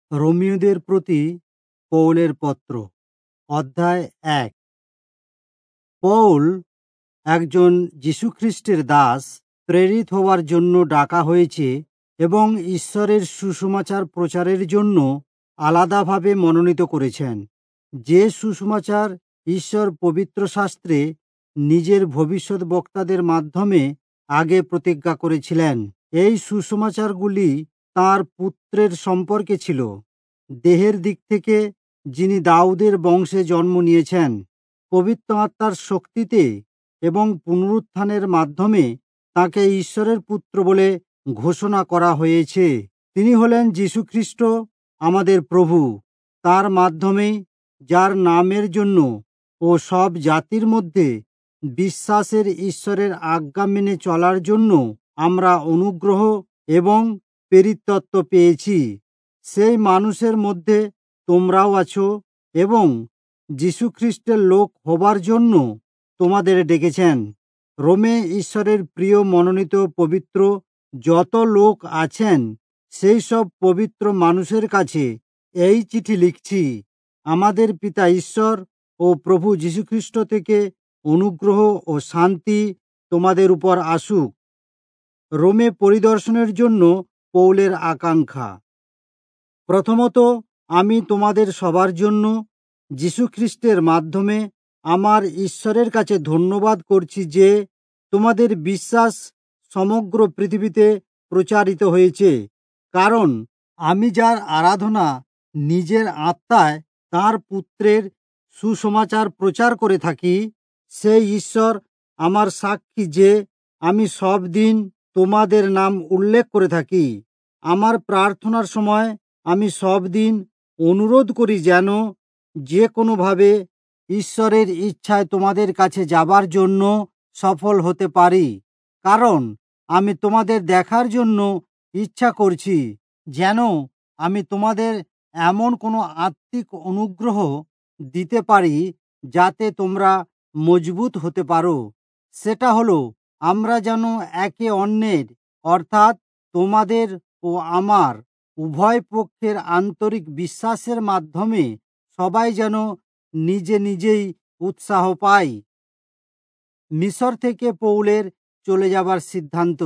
রোমীয়দের প্রতি পৌলের পত্র, অধ্যায় ১। পৌল, একজন যীশুখ্রিস্টের দাস, প্রেরিত হওয়ার জন্য ডাকা হয়েছে এবং ঈশ্বরের সুসমাচার প্রচারের জন্য আলাদাভাবে মনোনীত করেছেন, যে সুসমাচার ঈশ্বর পবিত্র শাস্ত্রে নিজের ভবিষ্যদ্বক্তাদের মাধ্যমে আগে প্রতিজ্ঞা করেছিলেন। এই সুসমাচারগুলি তাঁর পুত্রের সম্পর্কে ছিল, দেহের দিক থেকে যিনি দাউদের বংশে জন্ম নিয়েছেন, পবিত্র আত্মার শক্তিতে এবং পুনরুত্থানের মাধ্যমে তাঁকে ঈশ্বরের পুত্র বলে ঘোষণা করা হয়েছে। তিনি হলেন যীশুখ্রিস্ট, আমাদের প্রভু। তার মাধ্যমেই, যার নামের জন্য ও সব জাতির মধ্যে বিশ্বাসের ঈশ্বরের আজ্ঞা মেনে চলার জন্য আমরা অনুগ্রহ এবং প্রেরিতত্ব পেয়েছি, সেই মানুষের মধ্যে তোমরাও আছো এবং যীশুখ্রিস্টের লোক হবার জন্য তোমাদের ডেকেছেন। রোমে ঈশ্বরের প্রিয় মনোনীত পবিত্র যত লোক আছেন, সেই সব পবিত্র মানুষের কাছে এই চিঠি লিখছি। আমাদের পিতা ঈশ্বর ও প্রভু যীশুখ্রিস্ট থেকে অনুগ্রহ ও শান্তি তোমাদের উপর আসুক। রোমে পরিদর্শনের জন্য পৌলের আকাঙ্ক্ষা। প্রথমত, আমি তোমাদের সবার জন্য যীশুখ্রিস্টের মাধ্যমে আমার ঈশ্বরের কাছে ধন্যবাদ করছি যে তোমাদের বিশ্বাস সমগ্র পৃথিবীতে প্রচারিত হয়েছে। কারণ আমি যার আরাধনা নিজের আত্মায় তাঁর পুত্রের সুসমাচার প্রচার করে থাকি, সেই ঈশ্বর আমার সাক্ষী যে আমি সব দিন তোমাদের নাম উল্লেখ করে থাকি। আমার প্রার্থনার সময় আমি সব দিন অনুরোধ করি যেন যে কোনোভাবে ঈশ্বরের ইচ্ছায় তোমাদের কাছে যাবার জন্য সফল হতে পারি। কারণ আমি তোমাদের দেখার জন্য ইচ্ছা করছি, যেন আমি তোমাদের এমন কোনো আত্মিক অনুগ্রহ দিতে পারি যাতে তোমরা মজবুত হতে পারো। সেটা হলো, আমরা যেন একে অন্যের, অর্থাৎ তোমাদের ও আমার উভয় পক্ষের আন্তরিক বিশ্বাসের মাধ্যমে সবাই যেন নিজে নিজেই উৎসাহ পায়। মিশর থেকে পৌলের চলে যাবার সিদ্ধান্ত।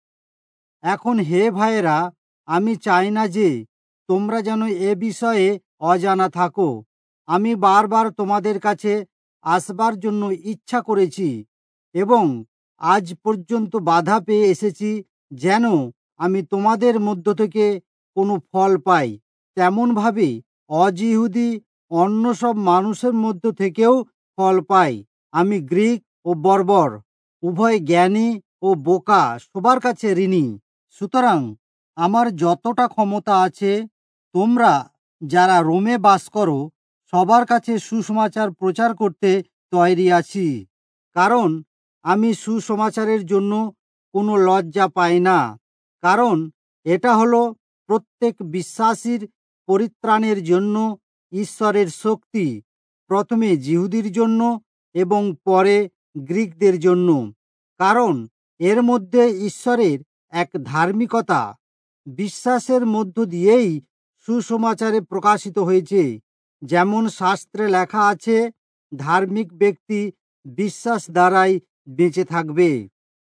এখন হে ভাইয়েরা, আমি চাই না যে তোমরা যেন এ বিষয়ে অজানা থাকো। আমি বারবার তোমাদের কাছে আসবার জন্য ইচ্ছা করেছি এবং আজ পর্যন্ত বাধা পেয়ে এসেছি, যেন আমি তোমাদের মধ্য থেকে কোনো ফল পাই। তেমনভাবে অজিহুদি অন্য সব মানুষের মধ্য থেকেও ফল পাই। আমি গ্রিক ও বর্বর, উভয় জ্ঞানী ও বোকা সবার কাছে ঋণী। সুতরাং আমার যতটা ক্ষমতা আছে, তোমরা যারা রোমে বাস করো সবার কাছে সুসমাচার প্রচার করতে তৈরি আছি। কারণ আমি সুসমাচারের জন্য কোনো লজ্জা পাই না। কারণ এটা হলো প্রত্যেক বিশ্বাসীর পরিত্রাণের জন্য ঈশ্বরের শক্তি, প্রথমে জিহুদির জন্য এবং পরে গ্রিকদের জন্য। কারণ এর মধ্যে ঈশ্বরের এক ধার্মিকতা বিশ্বাসের মধ্য দিয়েই সুসমাচারে প্রকাশিত হয়েছে। যেমন শাস্ত্রে লেখা আছে, ধার্মিক ব্যক্তি বিশ্বাস দ্বারাই বেঁচে থাকবে।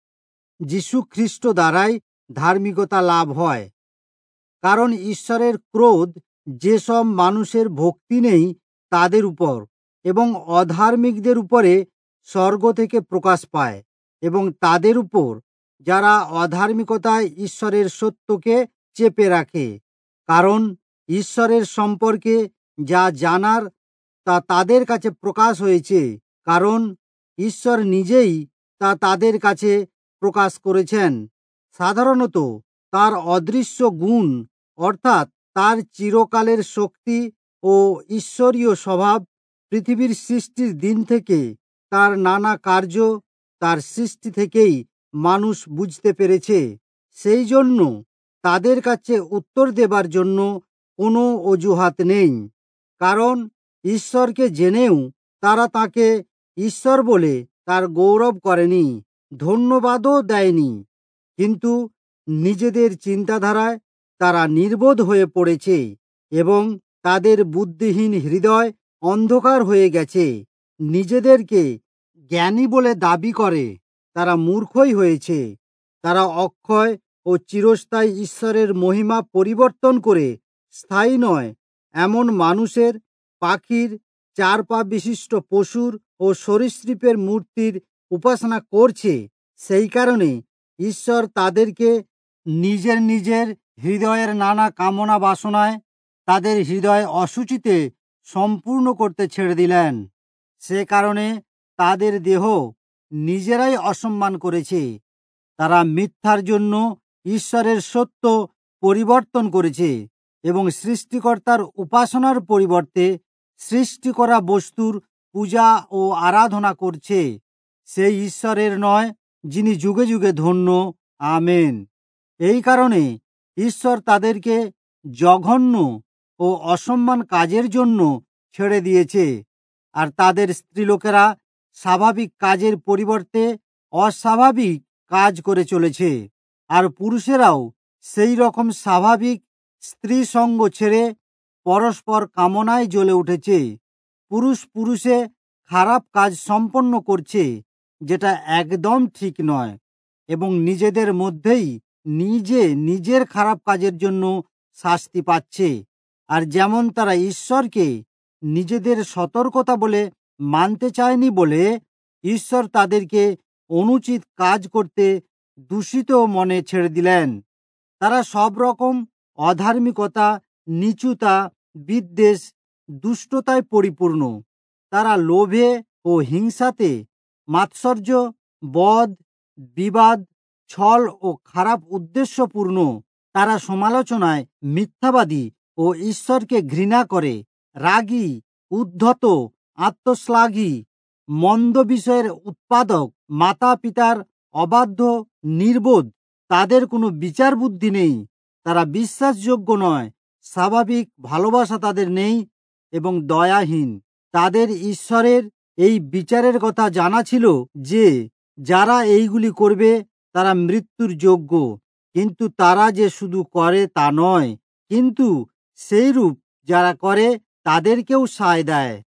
যীশু খ্রিস্ট দ্বারাই ধার্মিকতা লাভ হয়। কারণ ঈশ্বরের ক্রোধ যেসব মানুষের ভক্তি নেই তাদের উপর এবং অধার্মিকদের উপরে স্বর্গ থেকে প্রকাশ পায়, এবং তাদের উপর যারা অধার্মিকতায় ঈশ্বরের সত্যকে চেপে রাখে। কারণ ঈশ্বরের সম্পর্কে যা জানার তা তাদের কাছে প্রকাশ হয়েছে, কারণ ঈশ্বর নিজেই তা তাদের কাছে প্রকাশ করেছেন। সাধারণত তার অদৃশ্য গুণ, অর্থাৎ তার চিরকালের শক্তি ও ঈশ্বরীয় স্বভাব পৃথিবীর সৃষ্টির দিন থেকে তার নানা কার্য তার সৃষ্টি থেকেই মানুষ বুঝতে পেরেছে। সেই জন্য তাদের কাছে উত্তর দেবার জন্য কোনো অজুহাত নেই। কারণ ঈশ্বরকে জেনেও তারা তাকে ঈশ্বর বলে তার গৌরব করেনি, ধন্যবাদও দেয়নি, কিন্তু নিজেদের চিন্তাধারায় তারা নির্বোধ হয়ে পড়েছে। এবং তাদের বুদ্ধিহীন হৃদয় অন্ধকার হয়ে গেছে। নিজেদেরকে জ্ঞানী বলে দাবি করে তারা মূর্খই হয়েছে। তারা অক্ষয় ও চিরস্থায়ী ঈশ্বরের মহিমা পরিবর্তন করে স্থায়ী নয় এমন মানুষের, পাখির, 4 পা বিশিষ্ট পশুর ও সরীসৃপের মূর্তির উপাসনা করছে। সেই কারণে ঈশ্বর তাদেরকে নিজের নিজের হৃদয়ের নানা কামনা বাসনায় তাদের হৃদয় অসুচিতে সম্পূর্ণ করতে ছেড়ে দিলেন। সে কারণে তাদের দেহ নিজেরাই অসম্মান করেছে। তারা মিথ্যার জন্য ঈশ্বরের সত্য পরিবর্তন করেছে এবং সৃষ্টিকর্তার উপাসনার পরিবর্তে সৃষ্টি করা বস্তুর পূজা ও আরাধনা করছে। সেই ঈশ্বরের নয় যিনি যুগে যুগে ধন্য। আমেন। এই কারণে ঈশ্বর তাদেরকে জঘন্য ও অসম্মান কাজের জন্য ছেড়ে দিয়েছে, আর তাদের স্ত্রীলোকেরা স্বাভাবিক কাজের পরিবর্তে অস্বাভাবিক কাজ করে চলেছে। আর পুরুষেরাও সেই রকম স্বাভাবিক স্ত্রী সঙ্গ ছেড়ে পরস্পর কামনায় জ্বলে উঠেছে। পুরুষ পুরুষে খারাপ কাজ সম্পন্ন করছে, যেটা একদম ঠিক নয়, এবং নিজেদের মধ্যেই নিজের খারাপ কাজের জন্য শাস্তি পাচ্ছে। আর যেমন তারা ঈশ্বরকে নিজেদের সতর্কতা বলে মানতে চায়নি বলে ঈশ্বর তাদেরকে অনুচিত কাজ করতে দূষিত মনে ছেড়ে দিলেন। তারা সব রকম অধার্মিকতা, নিচুতা, বিদ্বেষ, দুষ্টতায় পরিপূর্ণ। তারা লোভে ও হিংসাতে, মাৎসর্য, বদ, বিবাদ, ছল ও খারাপ উদ্দেশ্যপূর্ণ। তারা সমালোচনায় মিথ্যাবাদী ও ঈশ্বরকে ঘৃণা করে, রাগী, উদ্ধত, আত্মশ্লাঘী, মন্দ বিষয়ের উৎপাদক, মাতা পিতার অবাধ্য, নির্বোধ। তাদের কোনো বিচার বুদ্ধি নেই। তারা বিশ্বাসযোগ্য নয়, স্বাভাবিক ভালোবাসা তাদের নেই এবং দয়াহীন। তাদের ঈশ্বরের এই বিচারের কথা জানা ছিল যে যারা এইগুলি করবে তারা মৃত্যুর যোগ্য। কিন্তু তারা যে শুধু করে তা নয়, কিন্তু সেইরূপ যারা করে তাদেরকেও সায় দেয়।